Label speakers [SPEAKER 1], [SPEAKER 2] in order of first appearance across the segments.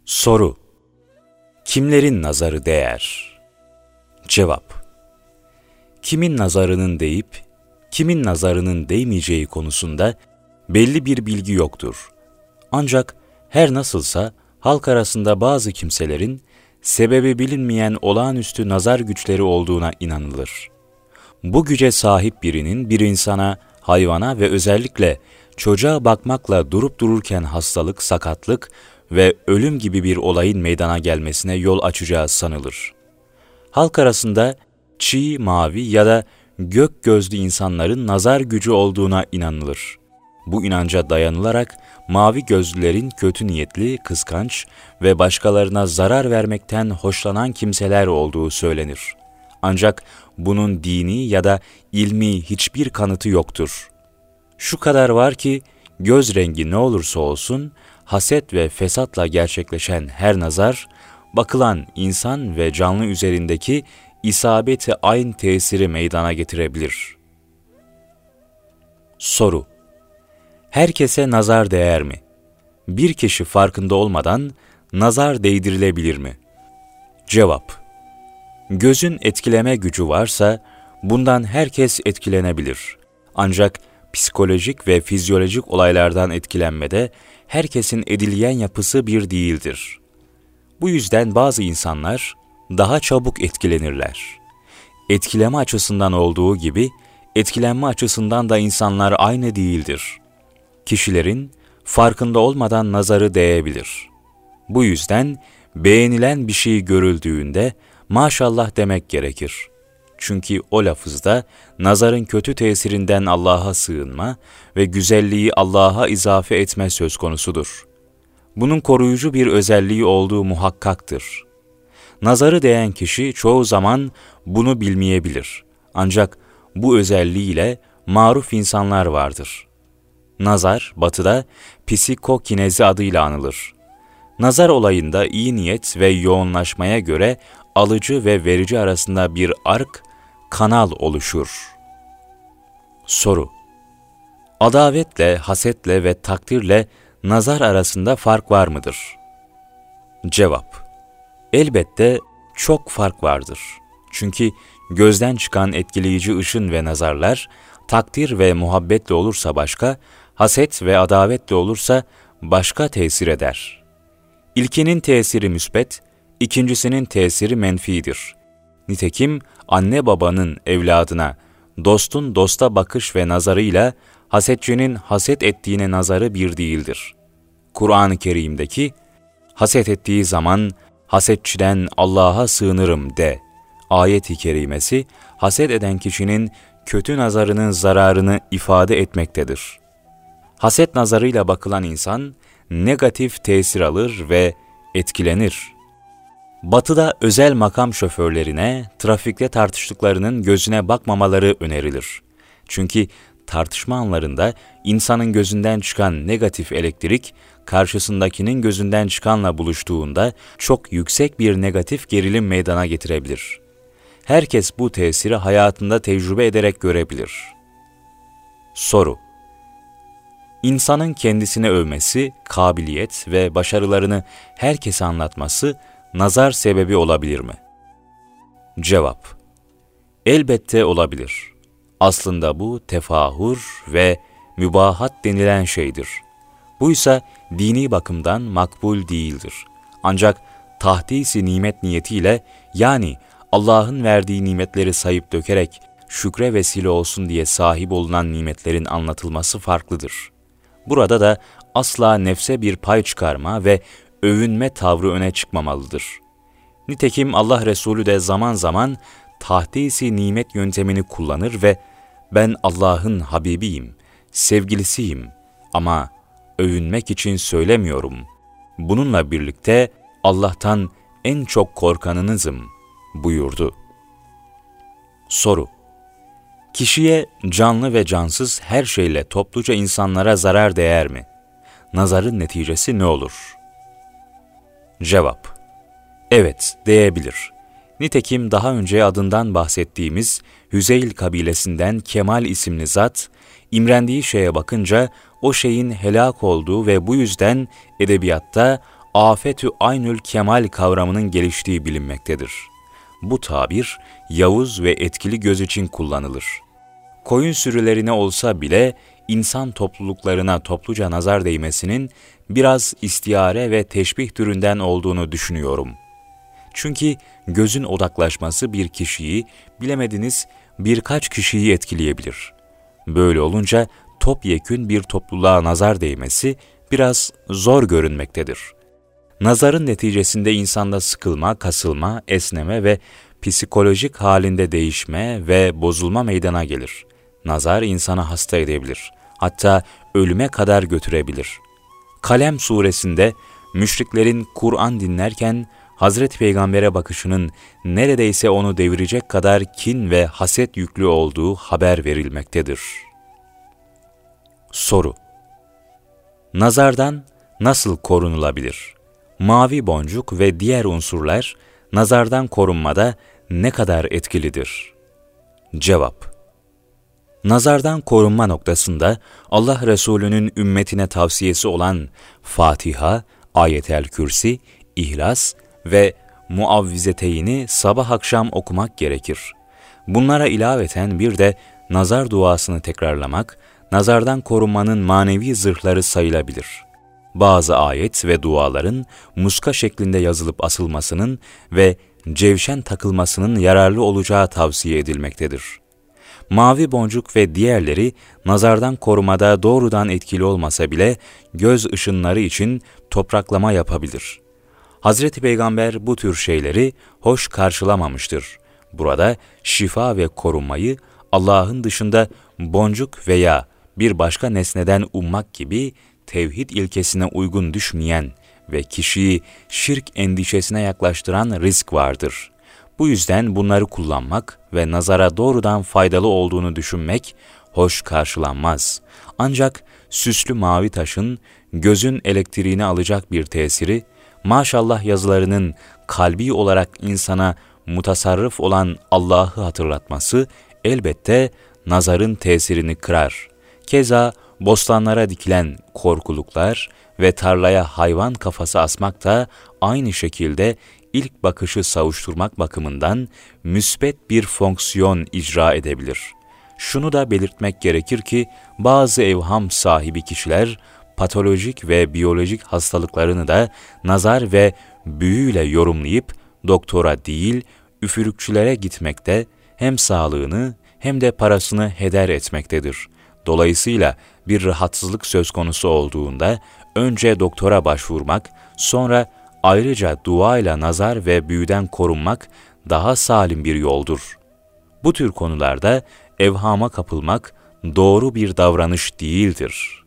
[SPEAKER 1] Soru: Kimlerin nazarı değer? Cevap: Kimin nazarının değip, kimin nazarının değmeyeceği konusunda belli bir bilgi yoktur. Ancak her nasılsa halk arasında bazı kimselerin sebebi bilinmeyen olağanüstü nazar güçleri olduğuna inanılır. Bu güce sahip birinin bir insana, hayvana ve özellikle çocuğa bakmakla durup dururken hastalık, sakatlık ve ölüm gibi bir olayın meydana gelmesine yol açacağı sanılır. Halk arasında çiğ, mavi ya da gök gözlü insanların nazar gücü olduğuna inanılır. Bu inanca dayanılarak mavi gözlülerin kötü niyetli, kıskanç ve başkalarına zarar vermekten hoşlanan kimseler olduğu söylenir. Ancak bunun dini ya da ilmi hiçbir kanıtı yoktur. Şu kadar var ki, göz rengi ne olursa olsun, haset ve fesatla gerçekleşen her nazar, bakılan insan ve canlı üzerindeki isabeti ayn tesiri meydana getirebilir. Soru: Herkese nazar değer mi? Bir kişi farkında olmadan nazar değdirilebilir mi? Cevap: Gözün etkileme gücü varsa bundan herkes etkilenebilir. Ancak psikolojik ve fizyolojik olaylardan etkilenmede herkesin edilgen yapısı bir değildir. Bu yüzden bazı insanlar daha çabuk etkilenirler. Etkileme açısından olduğu gibi etkilenme açısından da insanlar aynı değildir. Kişilerin farkında olmadan nazarı değebilir. Bu yüzden beğenilen bir şey görüldüğünde maşallah demek gerekir. Çünkü o lafızda nazarın kötü tesirinden Allah'a sığınma ve güzelliği Allah'a izafe etme söz konusudur. Bunun koruyucu bir özelliği olduğu muhakkaktır. Nazarı değen kişi çoğu zaman bunu bilmeyebilir. Ancak bu özelliğiyle maruf insanlar vardır. Nazar, Batı'da psikokinezi adıyla anılır. Nazar olayında iyi niyet ve yoğunlaşmaya göre alıcı ve verici arasında bir ark, kanal oluşur. Soru: Adavetle, hasetle ve takdirle nazar arasında fark var mıdır? Cevap: Elbette çok fark vardır. Çünkü gözden çıkan etkileyici ışın ve nazarlar, takdir ve muhabbetle olursa başka, haset ve adavetle olursa başka tesir eder. İlkinin tesiri müsbet, ikincisinin tesiri menfidir. Nitekim anne babanın evladına, dostun dosta bakış ve nazarıyla hasetçinin haset ettiğine nazarı bir değildir. Kur'an-ı Kerim'deki haset ettiği zaman hasetçiden Allah'a sığınırım de ayet-i kerimesi, haset eden kişinin kötü nazarının zararını ifade etmektedir. Haset nazarıyla bakılan insan negatif tesir alır ve etkilenir. Batı'da özel makam şoförlerine trafikte tartıştıklarının gözüne bakmamaları önerilir. Çünkü tartışma anlarında insanın gözünden çıkan negatif elektrik, karşısındakinin gözünden çıkanla buluştuğunda çok yüksek bir negatif gerilim meydana getirebilir. Herkes bu tesiri hayatında tecrübe ederek görebilir. Soru: İnsanın kendisini övmesi, kabiliyet ve başarılarını herkese anlatması nazar sebebi olabilir mi? Cevap: Elbette olabilir. Aslında bu tefahür ve mübahat denilen şeydir. Bu ise dini bakımdan makbul değildir. Ancak tahdis-i nimet niyetiyle, yani Allah'ın verdiği nimetleri sayıp dökerek şükre vesile olsun diye sahip olunan nimetlerin anlatılması farklıdır. Burada da asla nefse bir pay çıkarma ve övünme tavrı öne çıkmamalıdır. Nitekim Allah Resulü de zaman zaman tahdis-i nimet yöntemini kullanır ve ben Allah'ın Habibiyim, sevgilisiyim ama övünmek için söylemiyorum. Bununla birlikte Allah'tan en çok korkanınızım buyurdu. Soru: Kişiye canlı ve cansız her şeyle topluca insanlara zarar değer mi? Nazarın neticesi ne olur? Cevap: Evet, değebilir. Nitekim daha önce adından bahsettiğimiz Hüzeyl kabilesinden Kemal isimli zat, imrendiği şeye bakınca o şeyin helak olduğu ve bu yüzden edebiyatta afetü aynül kemal kavramının geliştiği bilinmektedir. Bu tabir, yavuz ve etkili göz için kullanılır. Koyun sürülerine olsa bile insan topluluklarına topluca nazar değmesinin biraz istiyare ve teşbih türünden olduğunu düşünüyorum. Çünkü gözün odaklaşması bir kişiyi, bilemediniz birkaç kişiyi etkileyebilir. Böyle olunca topyekün bir topluluğa nazar değmesi biraz zor görünmektedir. Nazarın neticesinde insanda sıkılma, kasılma, esneme ve psikolojik halinde değişme ve bozulma meydana gelir. Nazar insanı hasta edebilir, hatta ölüme kadar götürebilir. Kalem suresinde müşriklerin Kur'an dinlerken Hazreti Peygamber'e bakışının neredeyse onu devirecek kadar kin ve haset yüklü olduğu haber verilmektedir. Soru: nazardan nasıl korunulabilir? Mavi boncuk ve diğer unsurlar nazardan korunmada ne kadar etkilidir? Cevap: nazardan korunma noktasında Allah Resulü'nün ümmetine tavsiyesi olan Fatiha, Ayet-el Kürsi, İhlas ve Muavvizeteyni sabah akşam okumak gerekir. Bunlara ilaveten bir de nazar duasını tekrarlamak, nazardan korunmanın manevi zırhları sayılabilir. Bazı ayet ve duaların muska şeklinde yazılıp asılmasının ve cevşen takılmasının yararlı olacağı tavsiye edilmektedir. Mavi boncuk ve diğerleri nazardan korumada doğrudan etkili olmasa bile göz ışınları için topraklama yapabilir. Hazreti Peygamber bu tür şeyleri hoş karşılamamıştır. Burada şifa ve korunmayı Allah'ın dışında boncuk veya bir başka nesneden ummak gibi tevhid ilkesine uygun düşmeyen ve kişiyi şirk endişesine yaklaştıran risk vardır. Bu yüzden bunları kullanmak ve nazara doğrudan faydalı olduğunu düşünmek hoş karşılanmaz. Ancak süslü mavi taşın gözün elektriğini alacak bir tesiri, maşallah yazılarının kalbi olarak insana mutasarrıf olan Allah'ı hatırlatması elbette nazarın tesirini kırar. Keza bostanlara dikilen korkuluklar ve tarlaya hayvan kafası asmak da aynı şekilde ilk bakışı savuşturmak bakımından müsbet bir fonksiyon icra edebilir. Şunu da belirtmek gerekir ki bazı evham sahibi kişiler patolojik ve biyolojik hastalıklarını da nazar ve büyüyle yorumlayıp doktora değil üfürükçülere gitmekte hem sağlığını hem de parasını heder etmektedir. Dolayısıyla bir rahatsızlık söz konusu olduğunda önce doktora başvurmak, sonra ayrıca duayla nazar ve büyüden korunmak daha salim bir yoldur. Bu tür konularda evhama kapılmak doğru bir davranış değildir.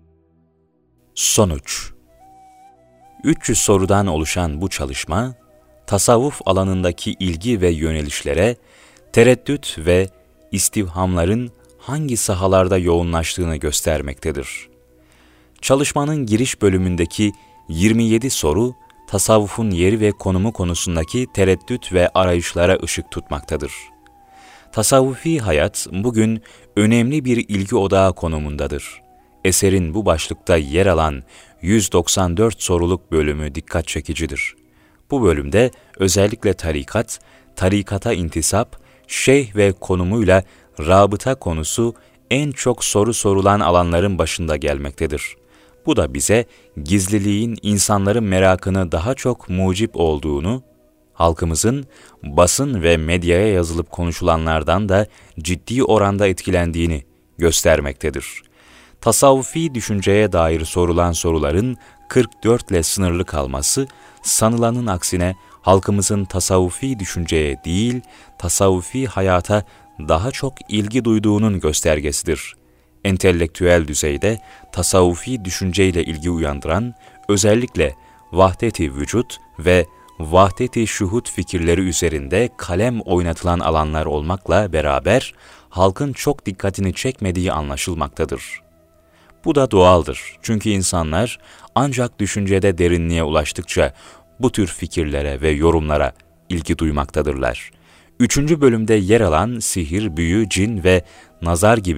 [SPEAKER 1] Sonuç: 300 sorudan oluşan bu çalışma, tasavvuf alanındaki ilgi ve yönelişlere, tereddüt ve istivhamların hangi sahalarda yoğunlaştığını göstermektedir. Çalışmanın giriş bölümündeki 27 soru, tasavvufun yeri ve konumu konusundaki tereddüt ve arayışlara ışık tutmaktadır. Tasavvufi hayat bugün önemli bir ilgi odağı konumundadır. Eserin bu başlıkta yer alan 194 soruluk bölümü dikkat çekicidir. Bu bölümde özellikle tarikat, tarikata intisap, şeyh ve konumuyla rabıta konusu en çok soru sorulan alanların başında gelmektedir. Bu da bize gizliliğin insanların merakını daha çok mucip olduğunu, halkımızın basın ve medyaya yazılıp konuşulanlardan da ciddi oranda etkilendiğini göstermektedir. Tasavvufi düşünceye dair sorulan soruların 44 ile sınırlı kalması, sanılanın aksine halkımızın tasavvufi düşünceye değil, tasavvufi hayata daha çok ilgi duyduğunun göstergesidir. Entelektüel düzeyde tasavvufi düşünceyle ilgi uyandıran, özellikle vahdet-i vücut ve vahdet-i şuhud fikirleri üzerinde kalem oynatılan alanlar olmakla beraber halkın çok dikkatini çekmediği anlaşılmaktadır. Bu da doğaldır. Çünkü insanlar ancak düşüncede derinliğe ulaştıkça bu tür fikirlere ve yorumlara ilgi duymaktadırlar. 3. bölümde yer alan sihir, büyü, cin ve nazar gibi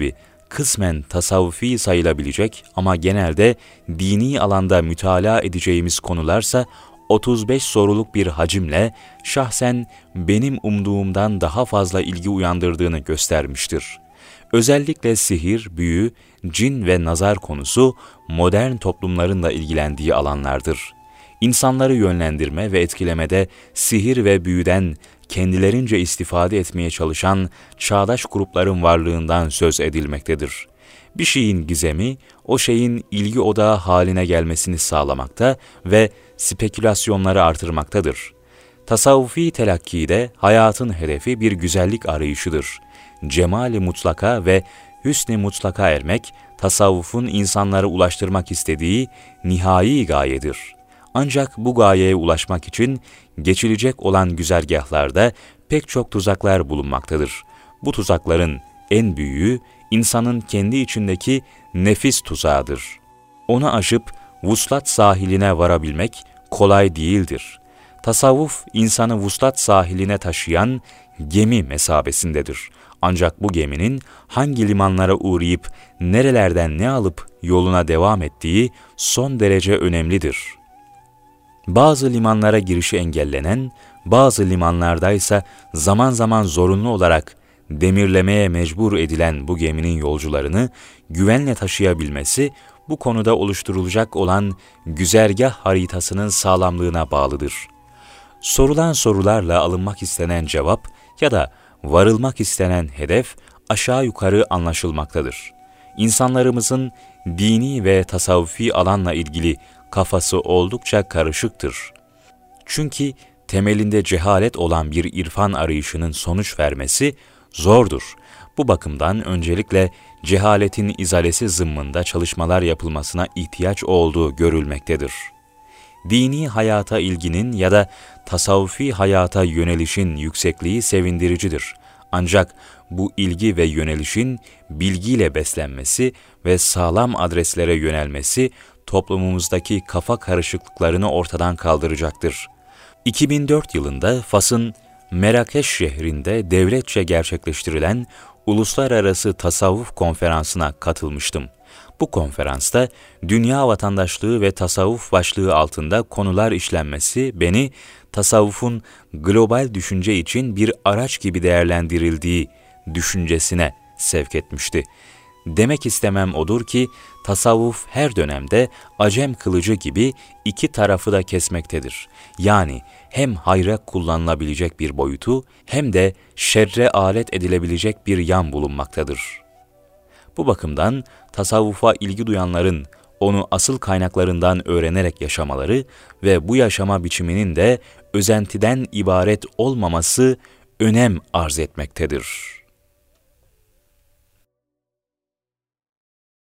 [SPEAKER 1] kısmen tasavvufi sayılabilecek ama genelde dini alanda mütalaa edeceğimiz konularsa 35 soruluk bir hacimle şahsen benim umduğumdan daha fazla ilgi uyandırdığını göstermiştir. Özellikle sihir, büyü, cin ve nazar konusu modern toplumların da ilgilendiği alanlardır. İnsanları yönlendirme ve etkilemede sihir ve büyüden kendilerince istifade etmeye çalışan çağdaş grupların varlığından söz edilmektedir. Bir şeyin gizemi, o şeyin ilgi odağı haline gelmesini sağlamakta ve spekülasyonları artırmaktadır. Tasavvufi telakkide hayatın hedefi bir güzellik arayışıdır. Cemal-i mutlaka ve hüsn-i mutlaka ermek, tasavvufun insanlara ulaştırmak istediği nihai gayedir. Ancak bu gayeye ulaşmak için geçilecek olan güzergahlarda pek çok tuzaklar bulunmaktadır. Bu tuzakların en büyüğü, insanın kendi içindeki nefis tuzağıdır. Onu aşıp vuslat sahiline varabilmek kolay değildir. Tasavvuf, insanı vuslat sahiline taşıyan gemi mesabesindedir. Ancak bu geminin hangi limanlara uğrayıp nerelerden ne alıp yoluna devam ettiği son derece önemlidir. Bazı limanlara girişi engellenen, bazı limanlardaysa zaman zaman zorunlu olarak demirlemeye mecbur edilen bu geminin yolcularını güvenle taşıyabilmesi, bu konuda oluşturulacak olan güzergah haritasının sağlamlığına bağlıdır. Sorulan sorularla alınmak istenen cevap ya da varılmak istenen hedef aşağı yukarı anlaşılmaktadır. İnsanlarımızın dini ve tasavvufi alanla ilgili kafası oldukça karışıktır. Çünkü temelinde cehalet olan bir irfan arayışının sonuç vermesi zordur. Bu bakımdan öncelikle cehaletin izalesi zımmında çalışmalar yapılmasına ihtiyaç olduğu görülmektedir. Dini hayata ilginin ya da tasavvufi hayata yönelişin yüksekliği sevindiricidir. Ancak bu ilgi ve yönelişin bilgiyle beslenmesi ve sağlam adreslere yönelmesi toplumumuzdaki kafa karışıklıklarını ortadan kaldıracaktır. 2004 yılında Fas'ın Merakeş şehrinde devletçe gerçekleştirilen Uluslararası Tasavvuf Konferansı'na katılmıştım. Bu konferansta dünya vatandaşlığı ve tasavvuf başlığı altında konular işlenmesi beni tasavvufun global düşünce için bir araç gibi değerlendirildiği düşüncesine sevk etmişti. Demek istemem odur ki tasavvuf her dönemde acem kılıcı gibi iki tarafı da kesmektedir. Yani hem hayra kullanılabilecek bir boyutu hem de şerre alet edilebilecek bir yan bulunmaktadır. Bu bakımdan tasavvufa ilgi duyanların onu asıl kaynaklarından öğrenerek yaşamaları ve bu yaşama biçiminin de özentiden ibaret olmaması önem arz etmektedir.